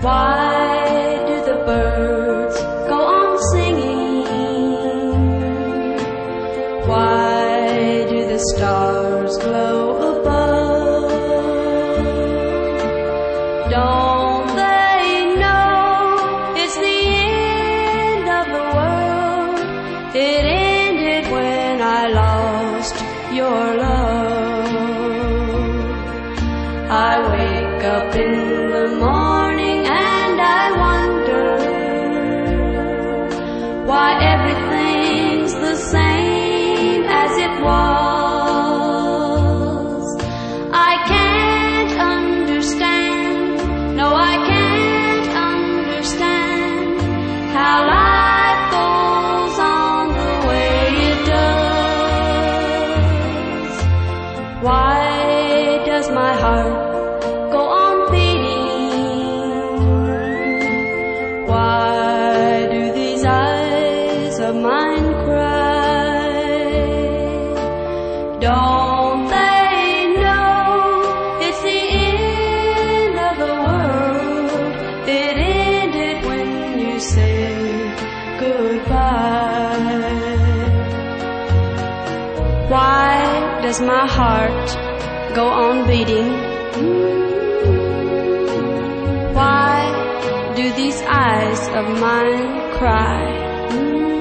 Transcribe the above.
Why do the birds go on singing? Why do the stars glow above? Don't they know it's the end of the world? It ended when I lost your love. I wake up in the morning and I wonder why everything's the same as it was. I can't understand, no I can't understand how life goes on the way it does. Why does my heart go on beating? Why do these eyes of mine cry? Don't they know it's the end of the world? It ended when you said goodbye. Why does my heart go on beating? Why do these eyes of mine cry?